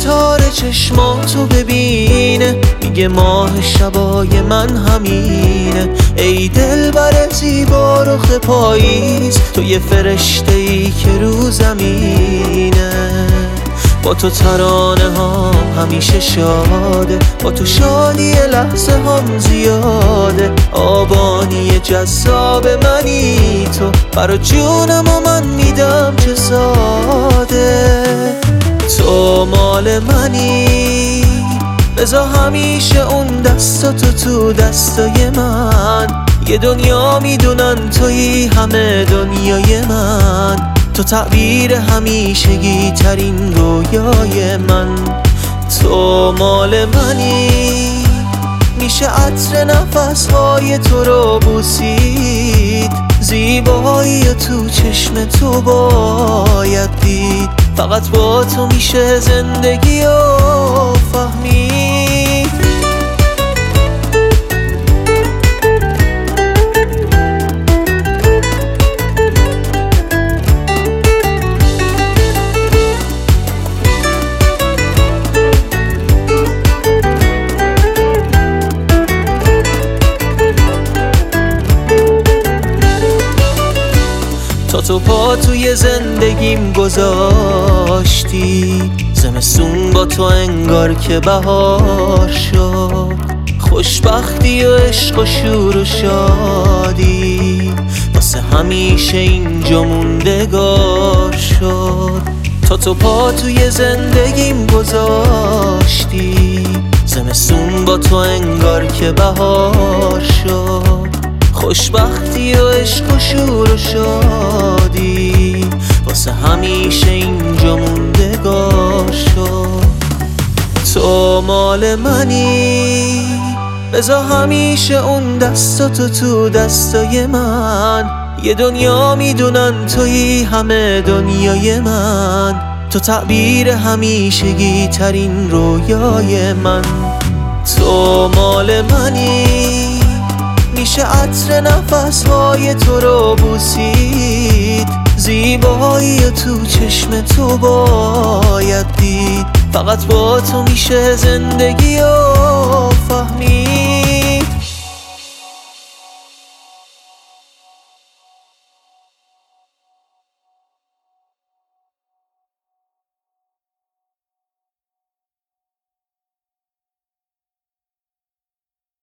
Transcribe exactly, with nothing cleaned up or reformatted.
ستاره چشماتو ببینه، میگه ماه شبای من همینه. ای دلبر زیبا رخ پاییز، تو یه فرشته ای که رو زمینه. با تو ترانه ها همیشه شاده، با تو شادی لحظه هم زیاده. آبانی جذاب منی تو، برا جونم و من میدم چه ساده. تو مال منی، بذار همیشه اون دستاتو تو دستای من. یه دنیا میدونن تویی همه دنیای من. تو تعبیر همیشگی ترین رویای من. تو مال منی، میشه عطر نفس های تو رو بوسید. زیبایی تو چشم تو باید دید، فقط با تو میشه زندگی رو فهمید. تا تو پا توی زندگیم گذاشتی، زمستون با تو انگار که بهار شد. خوشبختی و عشق و شور و شادی واسه همیشه اینجا موندگار شد. تا تو پا توی زندگیم گذاشتی، زمستون با تو انگار که بهار شد. خوشبختی و عشق و شور و شادی واسه همیشه اینجا موندگار شد. تو مال منی، بذار همیشه اون دستاتو تو دستای من. یه دنیا میدونن تویی همه دنیای من. تو تعبیر همیشگی ترین رویای من. تو مال منی، میشه عطر نفس های تو رو بوسید. زیبایی تو چشم تو باید دید، فقط با تو میشه زندگی رو فهمید.